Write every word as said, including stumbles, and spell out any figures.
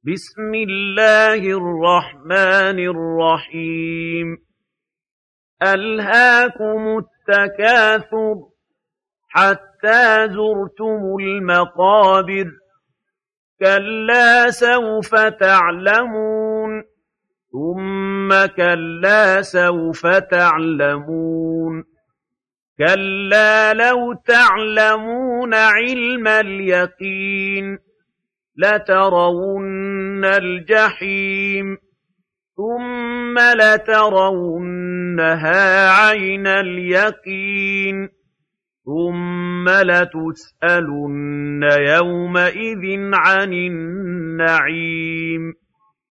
بسم الله الرحمن الرحيم ألهاكم التكاثر حتى زرتم المقابر كلا سوف تعلمون ثم كلا سوف تعلمون كلا لو تعلمون علم اليقين لترون الجحيم ثم لترونها عين اليقين ثم لتسألن يومئذ عن النعيم